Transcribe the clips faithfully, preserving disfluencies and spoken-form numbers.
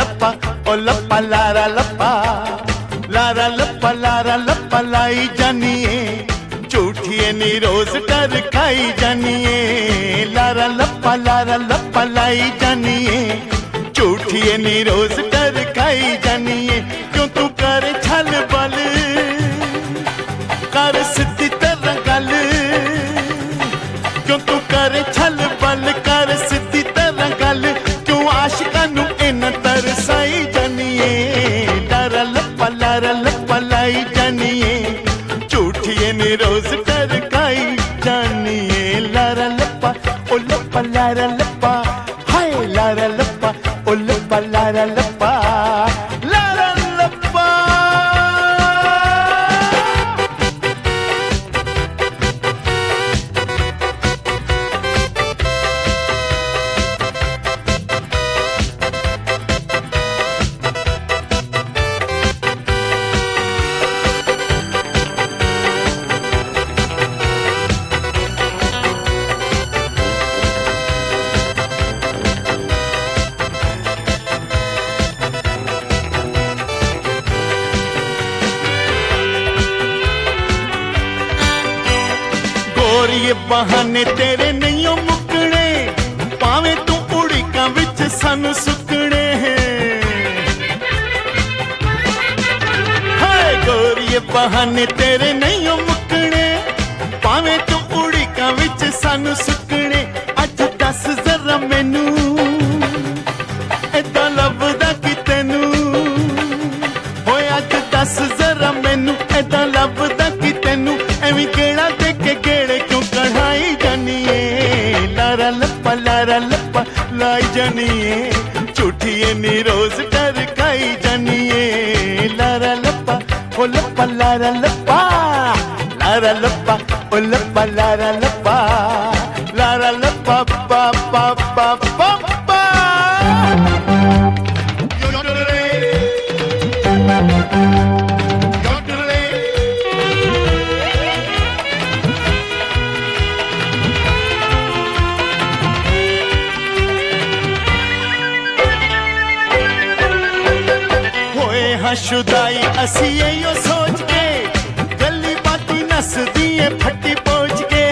लप्पा ओ लप्पा लारा लप्पा, लारा लप्पा लारा लप्पा लाई जानिए, झूठिए नी रोज डर खाई जानिए। लारा लप्पा लारा लप्पा लाई जानिए, झूठिए नी रोज डर खाई जानिए। क्यों तू कर छल बल, कर सीधी तरह गल, क्यों तू कर छल बल, कर सीधी तरह गल, क्यों आशिकां नू इन्ना तरसाई जानिए। लारा लप्पा लारा लप्पा लाई जानिए, झूठिए नी रोज डर खाई जानिए। लारा लप्पा ओ लप्पा लारा लप्पा, हाय लारा लप्पा ओ लप्पा लारा लप्पा, लारा लप्पा। और ये बहाने तेरे नहीं हो मुकने, पावे तू उड़िका विच सानू सुकने हैं। हाय गोर ये बहाने तेरे नहीं हो मुकने, पावे तू उड़िका विच सानू सुकने। अज दस जरा मैनू इदां लभदा कि तैनू, होए अज दस जरा मैनू इदां लभदा कि तैनू, एवें गेड़ा दे के गेड़े क्यों कढ़ाई जानिए। लारा लप्पा लारा लप्पा लाई जानिए, झूठिए नी रोज डर खाई जानिए। लारा लप्पा ओ लप्पा लारा लप्पा, लारा लप्पा ओ लप्पा लारा लप्पा, लारा लप्पा पा पा पा पा पा। शुदाई असी यो सोच के, गली बाती नस दिए फटी पहुंच के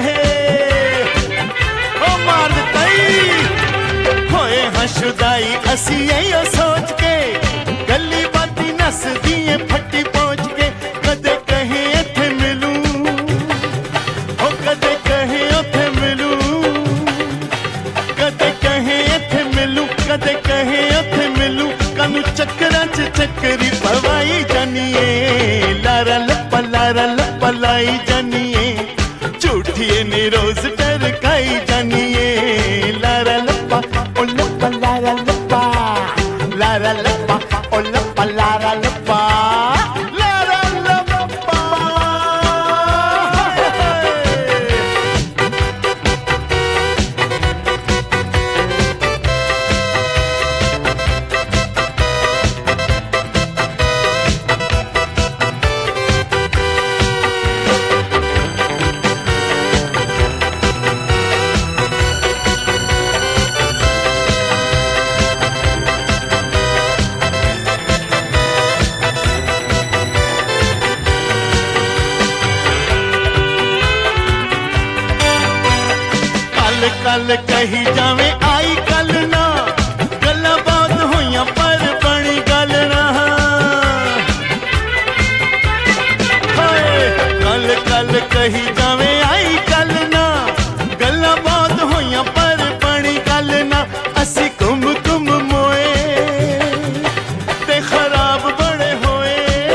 ओ मार दई। होए हाँ शुदाई असी यो सोच के, गली बाती नस दिए फटी पहुंच के। कदे कहे इथे मिलूं, ओ कदे कहे उथे मिलूं, कदे कहे इथे मिलूं, कदे कहे उथे मिलूं। कानू चक्करां च चक्करी पवाई जानिए। लारा लप्पा लारा लप्पा लाई जानिए, झूठिए नी रोज डर खाई जानिए। लारा लप्पा ओ लप्पा लारा लप्पा, लारा लप्पा ओ लप्पा लारा लप्पा, लारा लप्पा। कल कही जावे आई कल ना, गल्लां बहुत होइयां पर बनी गल ना। कल कल कही जावे आई कल ना, गल्लां बहुत होइयां पर बनी गल ना। असी घुम घुम मोए ते खराब बड़े होए,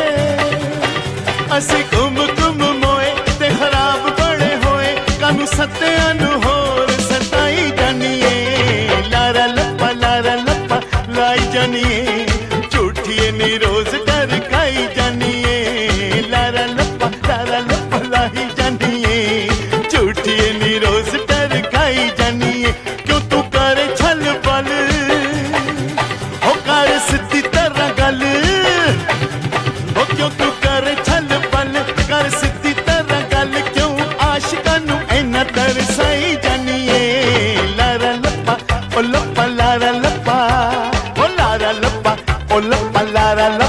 असी घुम घुम मोए ते खराब बड़े होए। कानू सत्यां नू होर सताई जानिए। लारा लप्पा लारा लप्पा लाई जानिए, झूठिए नी रोज डर खाई जानिए। लारा लप्पा लारा लप्पा लाई जानिए, झूठिए नी रोज डर खाई जानिए। क्यों तू कर छल बल, हो कर सीधी तरह गल, हो क्यों तू कर छल बल, कर सीधी तरह गल। क्यों आशिकां नू इन्ना तरसाई जानिए। लारा लप्पा ओ लप्पा लारा लप्पा, ओ लारा लप्पा। ओ लप्पा लारा